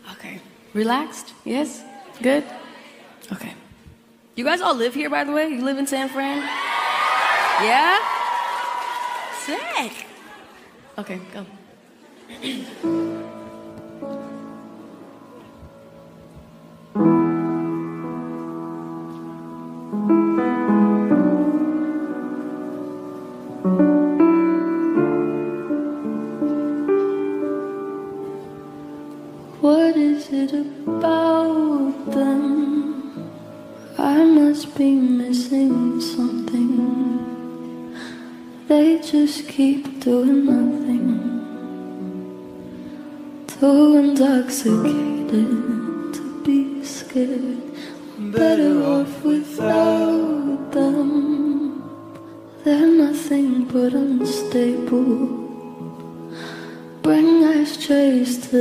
Okay. Relaxed? Yes? Good? Okay. You guys all live here, by the way? You live in San Fran? Yeah? Sick. Okay, go. What is it about them? I must be missing something. They just keep doing nothing. Too intoxicated to be scared. I'm better off without them. They're nothing but unstable. Bring ashtrays to